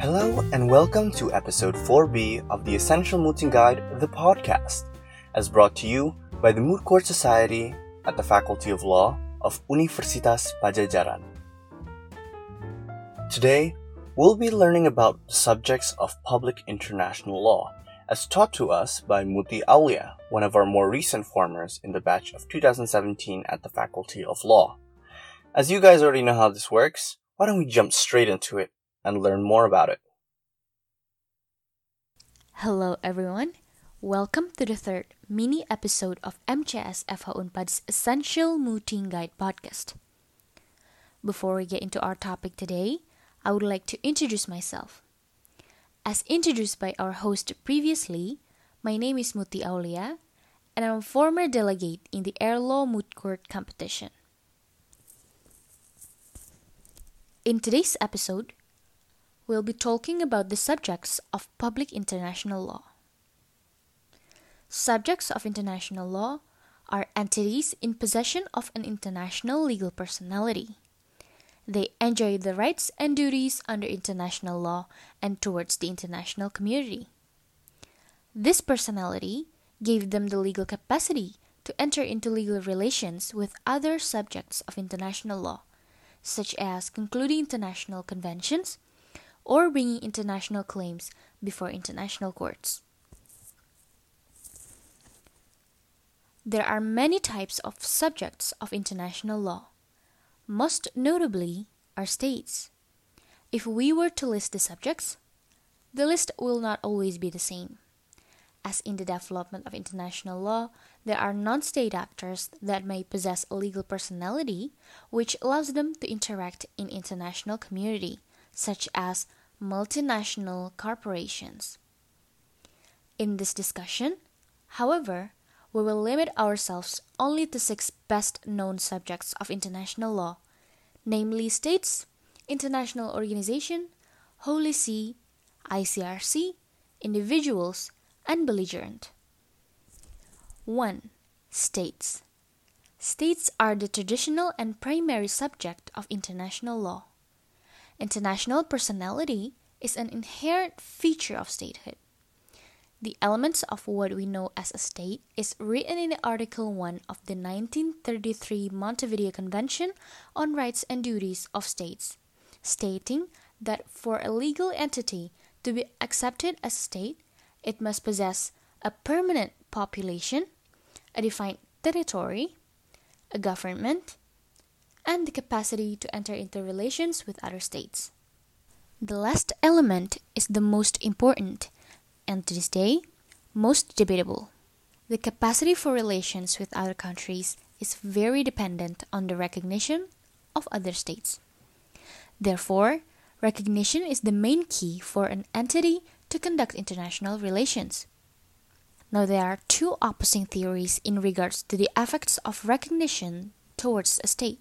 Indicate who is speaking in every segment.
Speaker 1: Hello and welcome to episode 4B of the Essential Mooting Guide, the podcast, as brought to you by the Moot Court Society at the Faculty of Law of Universitas Padjadjaran. Today, we'll be learning about the subjects of public international law, as taught to us by Muti Aulia, one of our more recent formers in the batch of 2017 at the Faculty of Law. As you guys already know how this works, why don't we jump straight into it and learn more about it.
Speaker 2: Hello everyone, welcome to the third mini episode of MCS FH Unpad's Essential Mooting Guide podcast. Before we get into our topic today, I would like to introduce myself. As introduced by our host previously, my name is Muti Aulia, and I'm a former delegate in the Air Law Moot Court competition. In today's episode, we'll be talking about the subjects of public international law. Subjects of international law are entities in possession of an international legal personality. They enjoy the rights and duties under international law and towards the international community. This personality gave them the legal capacity to enter into legal relations with other subjects of international law, such as concluding international conventions or bringing international claims before international courts. There are many types of subjects of international law. Most notably are states. If we were to list the subjects, the list will not always be the same. As in the development of international law, there are non-state actors that may possess a legal personality which allows them to interact in international community, such as multinational corporations. In this discussion, however, we will limit ourselves only to 6 best-known subjects of international law, namely states, international organization, Holy See, ICRC, individuals, and belligerent. 1. States. States are the traditional and primary subject of international law. International personality is an inherent feature of statehood. The elements of what we know as a state is written in Article 1 of the 1933 Montevideo Convention on Rights and Duties of States, stating that for a legal entity to be accepted as a state, it must possess a permanent population, a defined territory, a government, and the capacity to enter into relations with other states. The last element is the most important, and to this day, most debatable. The capacity for relations with other countries is very dependent on the recognition of other states. Therefore, recognition is the main key for an entity to conduct international relations. Now, there are 2 opposing theories in regards to the effects of recognition towards a state.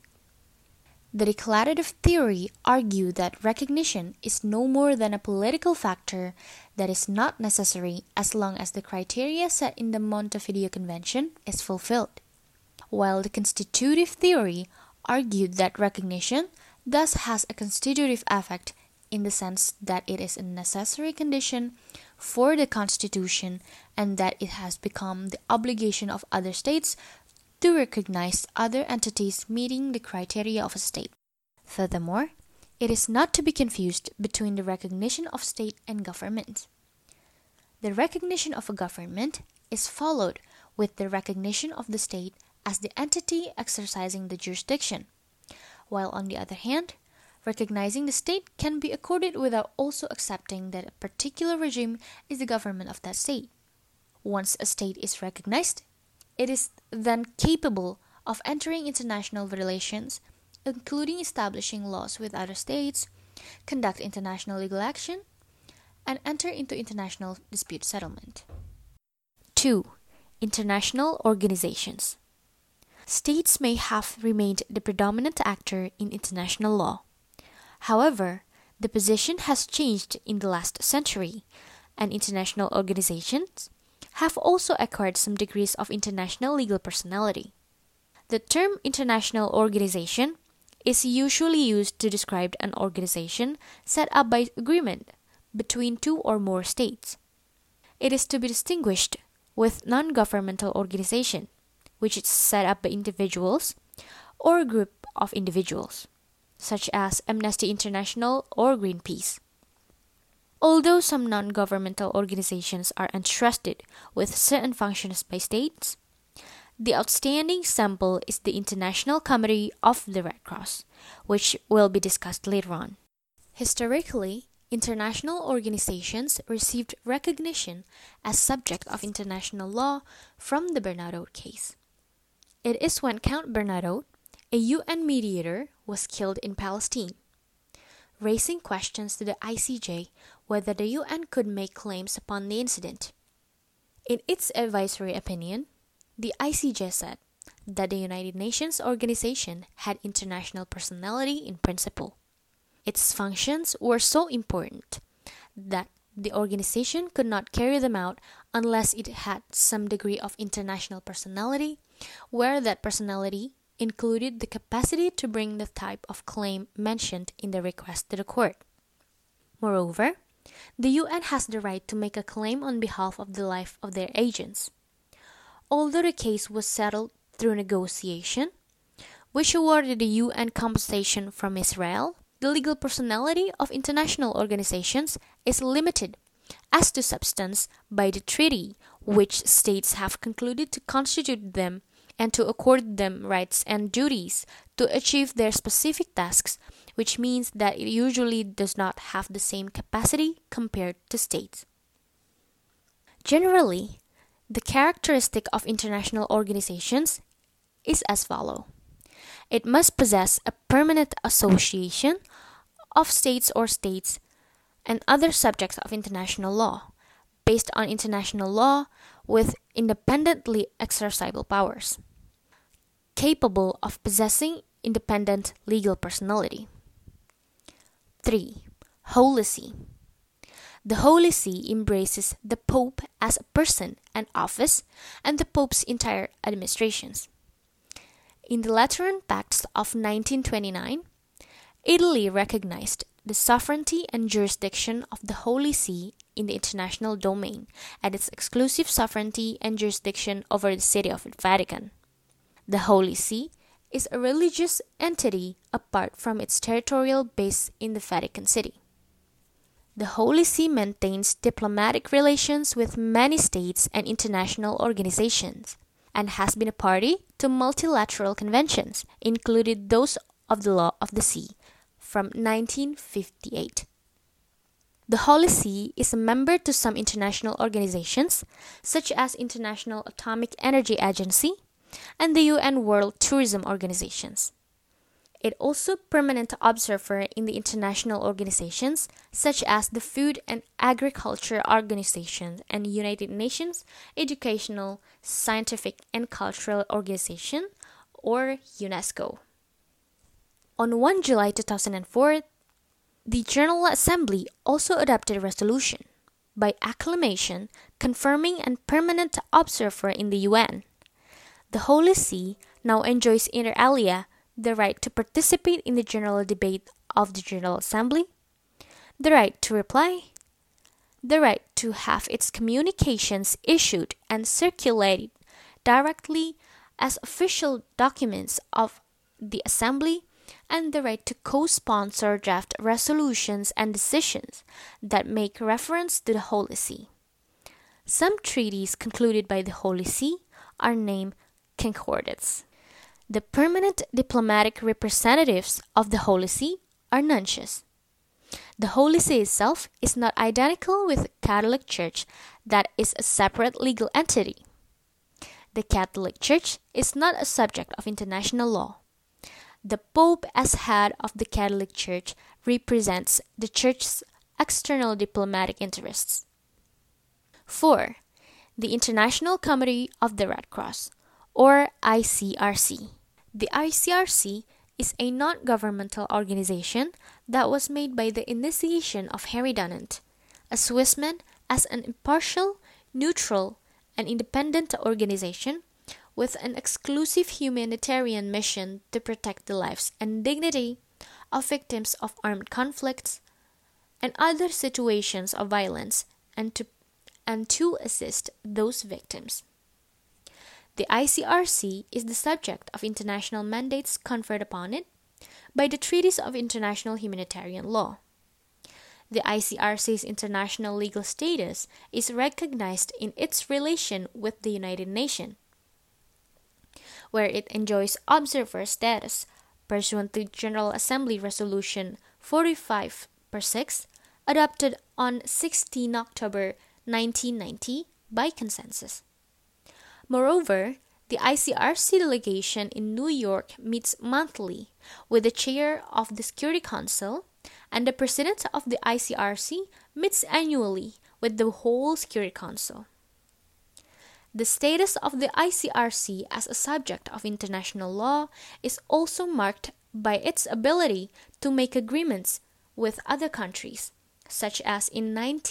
Speaker 2: The declarative theory argues that recognition is no more than a political factor that is not necessary as long as the criteria set in the Montevideo Convention is fulfilled, while the constitutive theory argued that recognition thus has a constitutive effect in the sense that it is a necessary condition for the Constitution and that it has become the obligation of other states to recognize other entities meeting the criteria of a state. Furthermore, it is not to be confused between the recognition of state and government. The recognition of a government is followed with the recognition of the state as the entity exercising the jurisdiction, while on the other hand, recognizing the state can be accorded without also accepting that a particular regime is the government of that state. Once a state is recognized, it is then capable of entering international relations, including establishing laws with other states, conduct international legal action, and enter into international dispute settlement. 2. International organizations. States may have remained the predominant actor in international law. However, the position has changed in the last century, and international organizations have also acquired some degrees of international legal personality. The term international organization is usually used to describe an organization set up by agreement between two or more states. It is to be distinguished with non-governmental organization, which is set up by individuals or a group of individuals, such as Amnesty International or Greenpeace. Although some non-governmental organizations are entrusted with certain functions by states, the outstanding sample is the International Committee of the Red Cross, which will be discussed later on. Historically, international organizations received recognition as subject of international law from the Bernadotte case. It is when Count Bernadotte, a UN mediator, was killed in Palestine, raising questions to the ICJ whether the UN could make claims upon the incident. In its advisory opinion, the ICJ said that the United Nations organization had international personality in principle. Its functions were so important that the organization could not carry them out unless it had some degree of international personality, where that personality included the capacity to bring the type of claim mentioned in the request to the court. Moreover, the UN has the right to make a claim on behalf of the life of their agents. Although the case was settled through negotiation, which awarded the UN compensation from Israel, the legal personality of international organizations is limited as to substance by the treaty which states have concluded to constitute them and to accord them rights and duties to achieve their specific tasks, which means that it usually does not have the same capacity compared to states. Generally, the characteristic of international organizations is as follows. It must possess a permanent association of states or states and other subjects of international law, based on international law with independently exercisable powers, capable of possessing independent legal personality. 3. Holy See. The Holy See embraces the Pope as a person and office and the Pope's entire administrations. In the Lateran Pacts of 1929, Italy recognized the sovereignty and jurisdiction of the Holy See in the international domain and its exclusive sovereignty and jurisdiction over the City of the Vatican. The Holy See is a religious entity apart from its territorial base in the Vatican City. The Holy See maintains diplomatic relations with many states and international organizations, and has been a party to multilateral conventions, including those of the Law of the Sea, from 1958. The Holy See is a member to some international organizations, such as International Atomic Energy Agency and the UN World Tourism Organizations. It also permanent observer in the international organizations such as the Food and Agriculture Organization and United Nations Educational, Scientific and Cultural Organization, or UNESCO. On 1 July 2004, the General Assembly also adopted a resolution by acclamation confirming a permanent observer in the UN. The Holy See now enjoys inter alia the right to participate in the general debate of the General Assembly, the right to reply, the right to have its communications issued and circulated directly as official documents of the Assembly, and the right to co-sponsor draft resolutions and decisions that make reference to the Holy See. Some treaties concluded by the Holy See are named concordats. The permanent diplomatic representatives of the Holy See are nuncios. The Holy See itself is not identical with the Catholic Church, that is a separate legal entity. The Catholic Church is not a subject of international law. The Pope, as head of the Catholic Church, represents the Church's external diplomatic interests. 4. The International Committee of the Red Cross, or ICRC. The ICRC is a non-governmental organization that was made by the initiation of Henry Dunant, a Swissman, as an impartial, neutral, and independent organization with an exclusive humanitarian mission to protect the lives and dignity of victims of armed conflicts, and other situations of violence and to assist those victims. The ICRC is the subject of international mandates conferred upon it by the Treaties of International Humanitarian Law. The ICRC's international legal status is recognized in its relation with the United Nations, where it enjoys observer status pursuant to General Assembly Resolution 45/6, adopted on 16 October 1990 by consensus. Moreover, the ICRC delegation in New York meets monthly with the chair of the Security Council, and the president of the ICRC meets annually with the whole Security Council. The status of the ICRC as a subject of international law is also marked by its ability to make agreements with other countries, such as in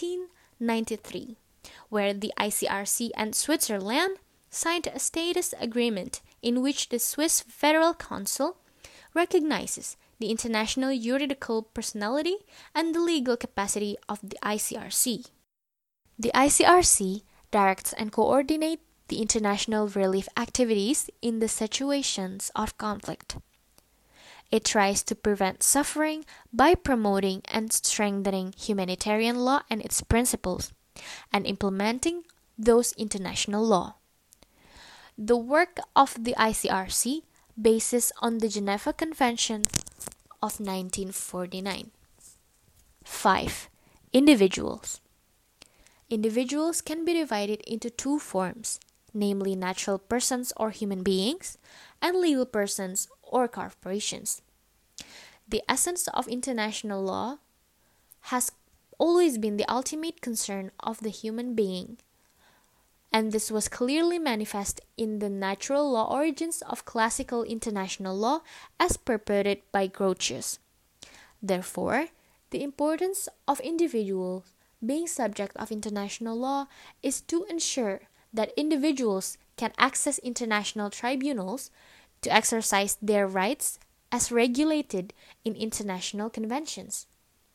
Speaker 2: 1993, where the ICRC and Switzerland signed a status agreement in which the Swiss Federal Council recognizes the international juridical personality and the legal capacity of the ICRC. The ICRC directs and coordinates the international relief activities in the situations of conflict. It tries to prevent suffering by promoting and strengthening humanitarian law and its principles, and implementing those international law. The work of the ICRC bases on the Geneva Convention of 1949. 5. Individuals. Individuals can be divided into two forms, namely natural persons or human beings, and legal persons or corporations. The essence of international law has always been the ultimate concern of the human being, and this was clearly manifest in the natural law origins of classical international law as purported by Grotius. Therefore, the importance of individuals being subject of international law is to ensure that individuals can access international tribunals to exercise their rights as regulated in international conventions.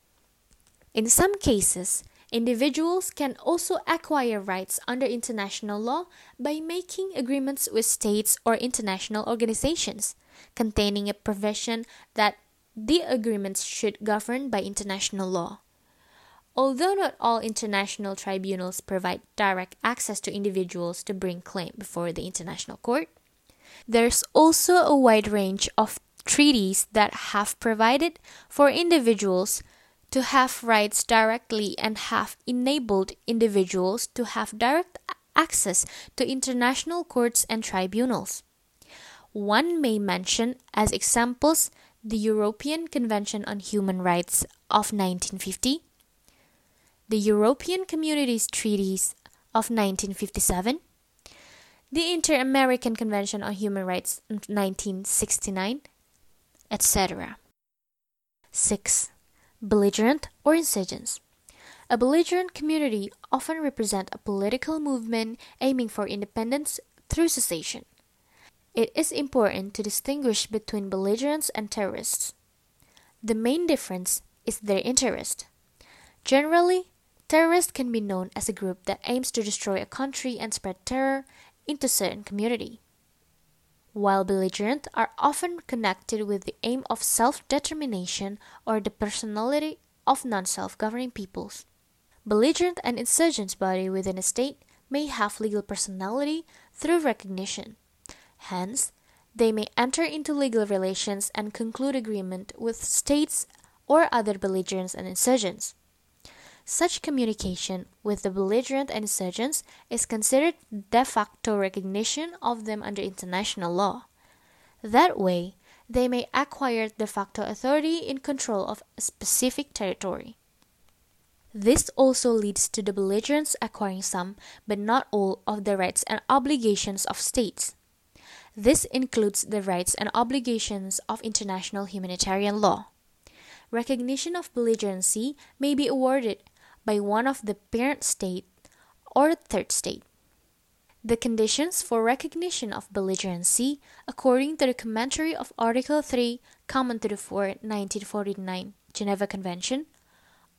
Speaker 2: In some cases, individuals can also acquire rights under international law by making agreements with states or international organizations, containing a provision that the agreements should govern by international law. Although not all international tribunals provide direct access to individuals to bring claim before the International Court, there's also a wide range of treaties that have provided for individuals to have rights directly and have enabled individuals to have direct access to international courts and tribunals. One may mention as examples the European Convention on Human Rights of 1950, the European Communities Treaties of 1957, the Inter-American Convention on Human Rights of 1969, etc. 6. Belligerent or insurgents. A belligerent community often represent a political movement aiming for independence through secession. It is important to distinguish between belligerents and terrorists. The main difference is their interest. Generally, terrorists can be known as a group that aims to destroy a country and spread terror into certain community, while belligerent are often connected with the aim of self-determination or the personality of non-self-governing peoples. Belligerent and insurgents body within a state may have legal personality through recognition. Hence, they may enter into legal relations and conclude agreement with states or other belligerents and insurgents. Such communication with the belligerent and insurgents is considered de facto recognition of them under international law. That way, they may acquire de facto authority in control of a specific territory. This also leads to the belligerents acquiring some, but not all, of the rights and obligations of states. This includes the rights and obligations of international humanitarian law. Recognition of belligerency may be awarded by one of the parent state or third state. The conditions for recognition of belligerency, according to the commentary of Article 3, Common to the 1949 Geneva Convention,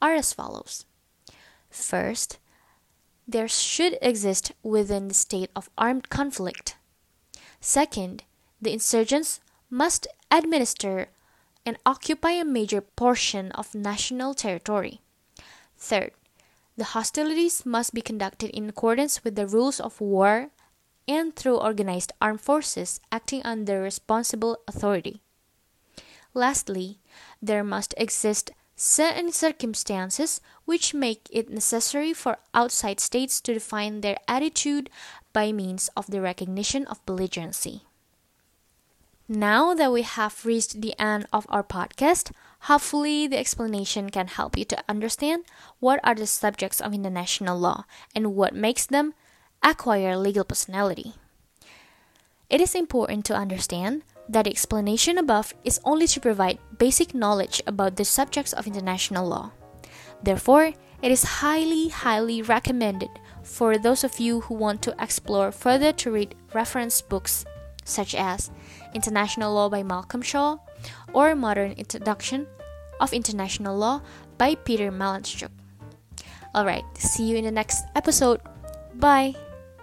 Speaker 2: are as follows. First, there should exist within the state of armed conflict. Second, the insurgents must administer and occupy a major portion of national territory. Third, the hostilities must be conducted in accordance with the rules of war and through organized armed forces acting under responsible authority. Lastly, there must exist certain circumstances which make it necessary for outside states to define their attitude by means of the recognition of belligerency. Now that we have reached the end of our podcast, hopefully the explanation can help you to understand what are the subjects of international law and what makes them acquire legal personality. It is important to understand that the explanation above is only to provide basic knowledge about the subjects of international law. Therefore, it is highly recommended for those of you who want to explore further to read reference books such as International Law by Malcolm Shaw or Modern Introduction of International Law by Peter Malanchuk. Alright, see you in the next episode. Bye!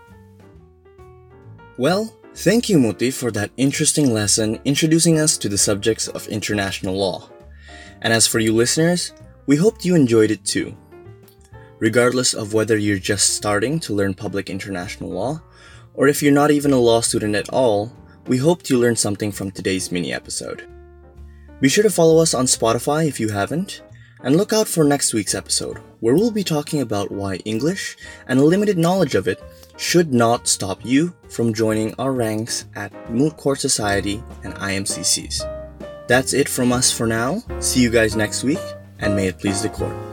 Speaker 1: Well, thank you, Muti, for that interesting lesson introducing us to the subjects of international law. And as for you listeners, we hope you enjoyed it too. Regardless of whether you're just starting to learn public international law, or if you're not even a law student at all, we hoped you learned something from today's mini episode. Be sure to follow us on Spotify if you haven't, and look out for next week's episode, where we'll be talking about why English and a limited knowledge of it should not stop you from joining our ranks at Moot Court Society and IMCCs. That's it from us for now. See you guys next week, and may it please the court.